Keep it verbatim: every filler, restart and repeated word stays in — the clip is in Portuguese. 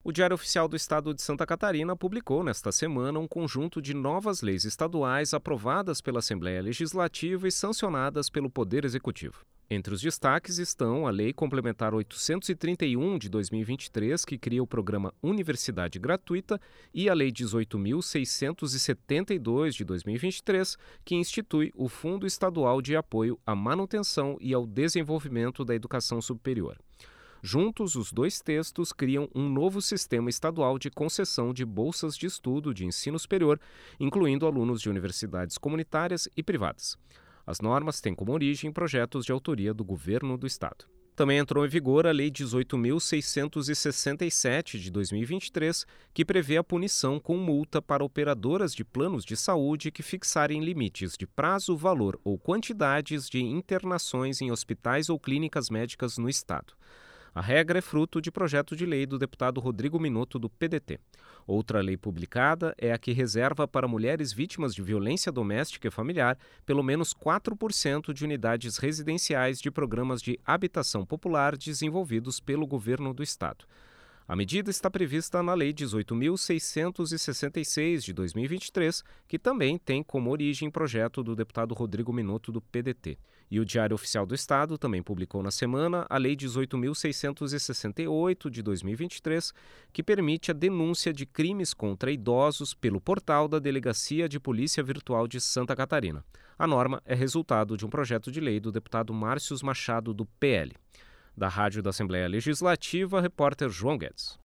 O Diário Oficial do Estado de Santa Catarina publicou nesta semana um conjunto de novas leis estaduais aprovadas pela Assembleia Legislativa e sancionadas pelo Poder Executivo. Entre os destaques estão a Lei Complementar oitocentos e trinta e um de dois mil e vinte e três, que cria o programa Universidade Gratuita, e a Lei dezoito mil seiscentos e setenta e dois de dois mil e vinte e três, que institui o Fundo Estadual de Apoio à Manutenção e ao Desenvolvimento da Educação Superior. Juntos, os dois textos criam um novo sistema estadual de concessão de bolsas de estudo de ensino superior, incluindo alunos de universidades comunitárias e privadas. As normas têm como origem projetos de autoria do governo do estado. Também entrou em vigor a Lei dezoito mil seiscentos e sessenta e sete de dois mil e vinte e três, que prevê a punição com multa para operadoras de planos de saúde que fixarem limites de prazo, valor ou quantidades de internações em hospitais ou clínicas médicas no estado. A regra é fruto de projeto de lei do deputado Rodrigo Minotto, do P D T. Outra lei publicada é a que reserva para mulheres vítimas de violência doméstica e familiar pelo menos quatro por cento de unidades residenciais de programas de habitação popular desenvolvidos pelo governo do estado. A medida está prevista na Lei dezoito mil seiscentos e sessenta e seis de dois mil e vinte e três, que também tem como origem projeto do deputado Rodrigo Minotto, do P D T. E o Diário Oficial do Estado também publicou na semana a Lei dezoito mil seiscentos e sessenta e oito de dois mil e vinte e três, que permite a denúncia de crimes contra idosos pelo portal da Delegacia de Polícia Virtual de Santa Catarina. A norma é resultado de um projeto de lei do deputado Márcios Machado, do P L. Da Rádio da Assembleia Legislativa, repórter João Guedes.